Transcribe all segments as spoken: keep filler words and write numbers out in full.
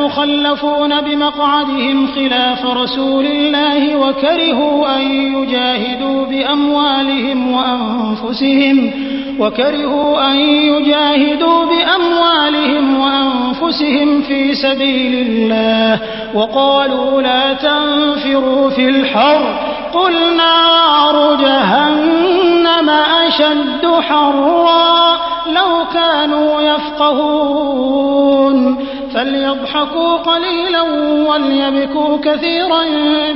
المخلفون بمقعدهم خلاف رسول الله وكرهوا أن يجاهدوا بأموالهم وأنفسهم وكرهوا أن يجاهدوا بأموالهم وأنفسهم في سبيل الله وقالوا لا تنفروا في الحر قل نار جهنم أشد حرا لو كانوا يفقهون فليضحكوا قليلا وليبكوا كثيرا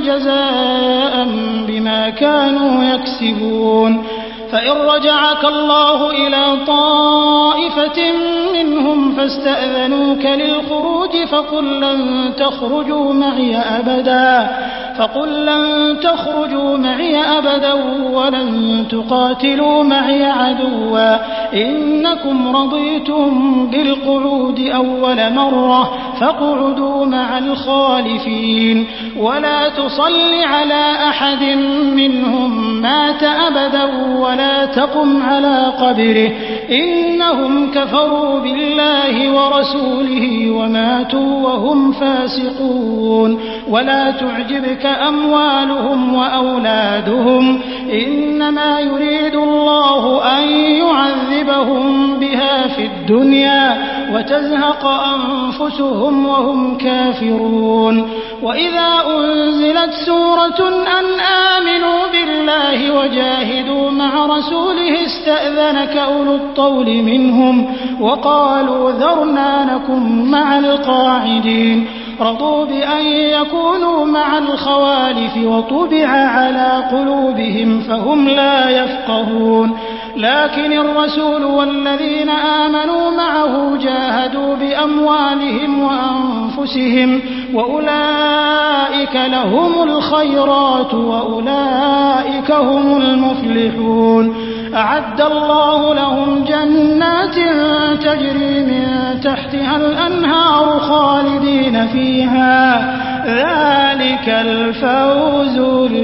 جزاء بما كانوا يكسبون فإن رجعك الله إلى طائفة منهم فاستأذنوك للخروج فقل لن تخرجوا معي أبدا فقل لن تخرجوا معي أبدا ولن تقاتلوا معي عدوا إنكم رضيتم بالقعود أول مرة فاقعدوا مع الخالفين ولا تصل على أحد منهم مات أبدا ولا تقم على قبره إنهم كفروا بالله ورسوله وماتوا وهم فاسقون ولا تعجبك أموالهم وأولادهم إنما يريد الله أن يعذبهم بها في الدنيا وتزهق أنفسهم وهم كافرون وإذا أنزلت سورة أن آمنوا بالله وجاهدوا مع رسوله استأذنك أولو الطول منهم وقالوا ذرنا نكن مع القاعدين رضوا بأن يكونوا مع الخوالف وطبع على قلوبهم فهم لا يفقهون لكن الرسول والذين آمنوا معه جاهدوا بأموالهم وأنفسهم وأولئك لهم الخيرات وأولئك هم المفلحون أعد الله لهم جنات تجري من تحتها الأنهار خالدين فيها ذلك الفوز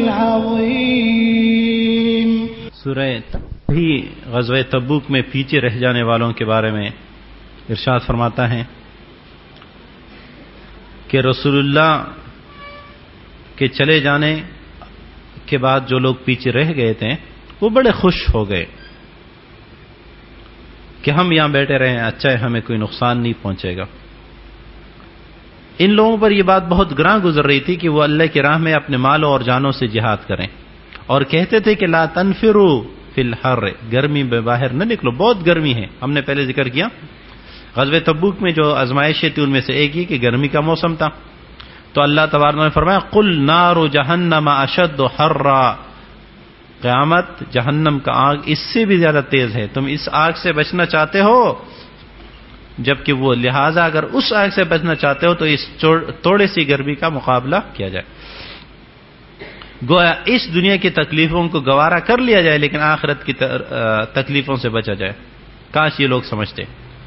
العظيم. سورہ بھی غزوہ تبوک میں پیچھے رہ جانے والوں کے بارے میں ارشاد فرماتا ہے کہ رسول اللہ کے چلے جانے کے بعد جو لوگ پیچھے رہ گئے تھے وہ بڑے خوش ہو گئے کہ ہم یہاں بیٹھے رہے ہیں، اچھا ہے، ہمیں کوئی نقصان نہیں پہنچے گا. ان لوگوں پر یہ بات بہت گراں گزر رہی تھی کہ وہ اللہ کی راہ میں اپنے مالوں اور جانوں سے جہاد کریں، اور کہتے تھے کہ لا تنفروا فی الحر، گرمی میں باہر نہ نکلو، بہت گرمی ہے. ہم نے پہلے ذکر کیا غزوہ تبوک میں جو آزمائشیں تھی ان میں سے ایک ہی کہ گرمی کا موسم تھا، تو اللہ تبارک نے فرمایا قل نار جہنم اشد حرا، قیامت جہنم کا آگ اس سے بھی زیادہ تیز ہے، تم اس آگ سے بچنا چاہتے ہو، جبکہ وہ لہذا اگر اس آگ سے بچنا چاہتے ہو تو اس تھوڑے سی گرمی کا مقابلہ کیا جائے. گویا اس دنیا کی تکلیفوں کو گوارا کر لیا جائے لیکن آخرت کی تکلیفوں سے بچا جائے. کاش یہ لوگ سمجھتے.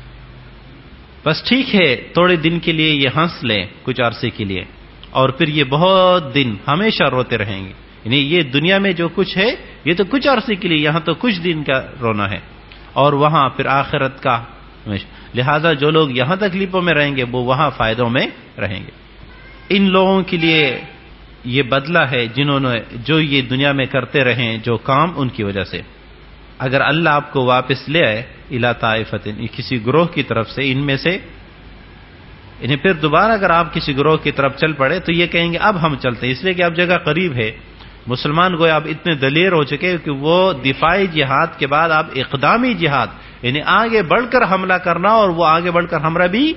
بس ٹھیک ہے تھوڑے دن کے لیے یہ ہنس لیں کچھ عرصے کے لیے، اور پھر یہ بہت دن ہمیشہ روتے رہیں گے. یعنی یہ دنیا میں جو کچھ ہے یہ تو کچھ عرصے کے لیے، یہاں تو کچھ دن کا رونا ہے، اور وہاں پھر آخرت کا. لہذا جو لوگ یہاں تکلیفوں میں رہیں گے وہ وہاں فائدوں میں رہیں گے. ان لوگوں کے لیے یہ بدلہ ہے جنہوں نے جو یہ دنیا میں کرتے رہیں جو کام ان کی وجہ سے. اگر اللہ آپ کو واپس لے آئے الی طائفۃ، کسی گروہ کی طرف سے ان میں سے، انہیں پھر دوبارہ اگر آپ کسی گروہ کی طرف چل پڑے تو یہ کہیں گے اب ہم چلتے ہیں، اس لیے کہ اب جگہ قریب ہے. مسلمان گویا اب اتنے دلیر ہو چکے کہ وہ دفاعی جہاد کے بعد اب اقدامی جہاد، یعنی آگے بڑھ کر حملہ کرنا، اور وہ آگے بڑھ کر ہمارا بھی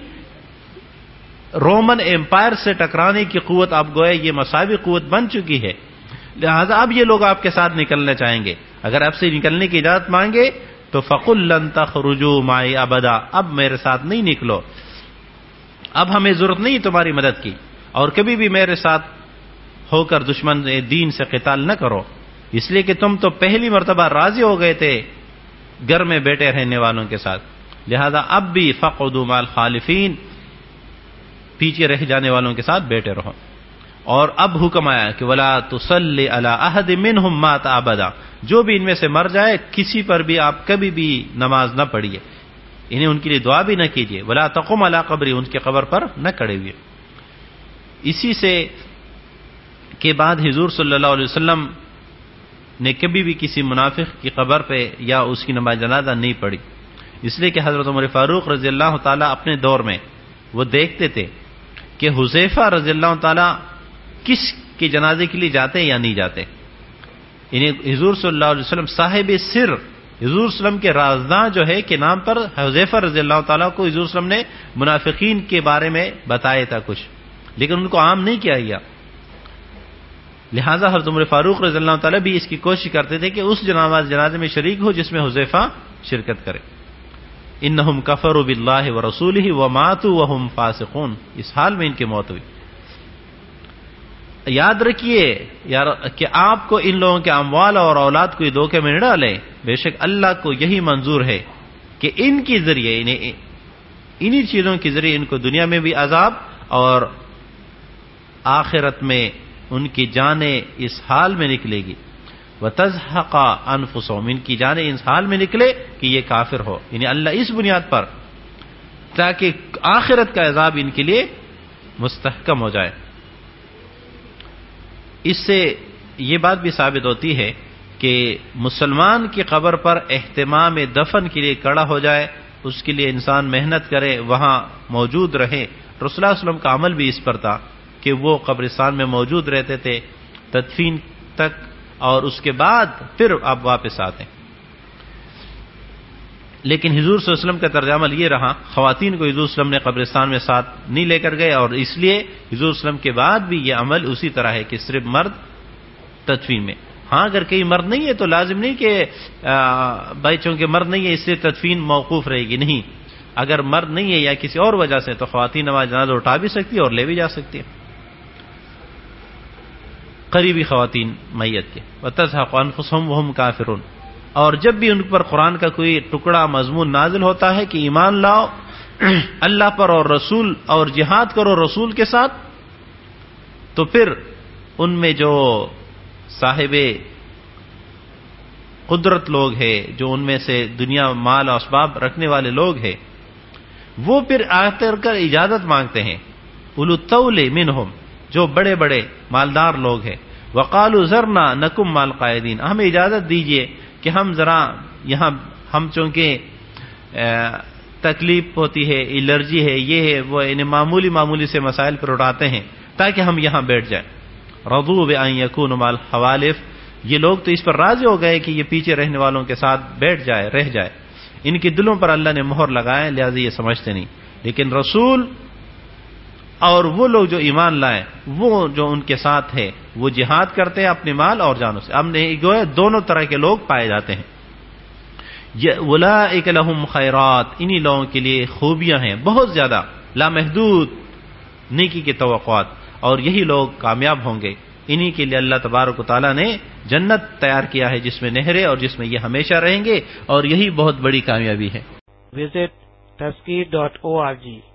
رومن ایمپائر سے ٹکرانے کی قوت اب گویا یہ مساوی قوت بن چکی ہے. لہذا اب یہ لوگ آپ کے ساتھ نکلنا چاہیں گے. اگر آپ سے نکلنے کی اجازت مانگے تو فقل لن تخرجوا معي ابدا، اب میرے ساتھ نہیں نکلو، اب ہمیں ضرورت نہیں تمہاری مدد کی، اور کبھی بھی میرے ساتھ ہو کر دشمن دین سے قتال نہ کرو، اس لیے کہ تم تو پہلی مرتبہ راضی ہو گئے تھے گھر میں بیٹھے رہنے والوں کے ساتھ. لہذا اب بھی فقعدوا مع الخالفین، پیچھے رہ جانے والوں کے ساتھ بیٹھے رہو. اور اب حکم آیا کہ ولا تصلی علی احد منهم مات ابدا، جو بھی ان میں سے مر جائے کسی پر بھی آپ کبھی بھی نماز نہ پڑھیے، انہیں ان کے لیے دعا بھی نہ کیجیے. ولا تقم علی قبری، ان کے قبر پر نہ کھڑے ہوئے. اسی سے کے بعد حضور صلی اللہ علیہ وسلم نے کبھی بھی کسی منافق کی قبر پہ یا اس کی نماز جنازہ نہیں پڑھی، اس لیے کہ حضرت عمر فاروق رضی اللہ تعالیٰ اپنے دور میں وہ دیکھتے تھے کہ حذیفہ رضی اللہ تعالیٰ کس کے جنازے کے لیے جاتے یا نہیں جاتے. انہیں حضور صلی اللہ علیہ وسلم صاحب سر، حضور صلی اللہ علیہ وسلم کے رازداں جو ہے کے نام پر حذیفہ رضی اللہ تعالیٰ کو حضور صلی اللہ علیہ وسلم نے منافقین کے بارے میں بتایا تھا کچھ، لیکن ان کو عام نہیں کیا گیا. لہذا حضرت عمر فاروق رضی اللہ تعالیٰ بھی اس کی کوشش کرتے تھے کہ اس جنازے میں شریک ہو جس میں حذیفہ شرکت کرے. انہم کفروا باللہ ورسولہ وماتوا وہم فاسقون، اس حال میں ان کی موت ہوئی. یاد رکھیے یار کہ آپ کو ان لوگوں کے اموال اور اولاد کو یہ دھوکے میں نہ ڈالیں، بے شک اللہ کو یہی منظور ہے کہ ان کے ذریعے انہیں انہی چیزوں کے ذریعے ان کو دنیا میں بھی عذاب اور آخرت میں ان کی جانیں اس حال میں نکلے گی. وَتَزْحَقَ أَنفُسُهُمْ، ان کی جانیں اس حال میں نکلے کہ یہ کافر ہو، یعنی اللہ اس بنیاد پر تاکہ آخرت کا عذاب ان کے لیے مستحکم ہو جائے. اس سے یہ بات بھی ثابت ہوتی ہے کہ مسلمان کی قبر پر اہتمام دفن کے لیے کھڑا ہو جائے، اس کے لیے انسان محنت کرے، وہاں موجود رہے. رسول اللہ صلی اللہ علیہ وسلم کا عمل بھی اس پر تھا کہ وہ قبرستان میں موجود رہتے تھے تدفین تک، اور اس کے بعد پھر آپ واپس آتے. لیکن حضور صلی اللہ علیہ وسلم کا طرز عمل یہ رہا، خواتین کو حضور صلی اللہ علیہ وسلم نے قبرستان میں ساتھ نہیں لے کر گئے، اور اس لیے حضور صلی اللہ علیہ وسلم کے بعد بھی یہ عمل اسی طرح ہے کہ صرف مرد تدفین میں. ہاں اگر کہیں مرد نہیں ہے تو لازم نہیں کہ بھائی چونکہ مرد نہیں ہے اس لیے تدفین موقوف رہے گی، نہیں. اگر مرد نہیں ہے یا کسی اور وجہ سے تو خواتین نماز جنازہ اٹھا بھی سکتی ہے اور لے بھی جا سکتی ہے، قریبی خواتین میت کے. وَتَزْحَقُ أَنفُسُهُمْ وَهُمْ کافرون. اور جب بھی ان پر قرآن کا کوئی ٹکڑا مضمون نازل ہوتا ہے کہ ایمان لاؤ اللہ پر اور رسول اور جہاد کرو رسول کے ساتھ، تو پھر ان میں جو صاحب قدرت لوگ ہیں، جو ان میں سے دنیا مال و اسباب رکھنے والے لوگ ہیں، وہ پھر آخر کر اجازت مانگتے ہیں. اولو الطول منہم، جو بڑے بڑے مالدار لوگ ہیں. وقالوا ذرنا نکم مع القاعدین، ہمیں اجازت دیجئے کہ ہم ذرا یہاں، ہم چونکہ تکلیف ہوتی ہے، الرجی ہے، یہ ہے وہ، انہیں معمولی معمولی سے مسائل پر اٹھاتے ہیں تاکہ ہم یہاں بیٹھ جائیں. رضوا بأن يكونوا مع الحوالف، یہ لوگ تو اس پر راضی ہو گئے کہ یہ پیچھے رہنے والوں کے ساتھ بیٹھ جائے، رہ جائے. ان کے دلوں پر اللہ نے مہر لگائے، لہذا یہ سمجھتے نہیں. لیکن رسول اور وہ لوگ جو ایمان لائے، وہ جو ان کے ساتھ ہے، وہ جہاد کرتے ہیں اپنے مال اور جانوں سے. ہم نے گویا دونوں طرح کے لوگ پائے جاتے ہیں. اولئک لہم خیرات، انہی لوگوں کے لیے خوبیاں ہیں بہت زیادہ، لامحدود نیکی کے توقعات، اور یہی لوگ کامیاب ہوں گے. انہی کے لیے اللہ تبارک و تعالیٰ نے جنت تیار کیا ہے جس میں نہریں اور جس میں یہ ہمیشہ رہیں گے، اور یہی بہت بڑی کامیابی ہے. Visit Tazkeer dot O R جی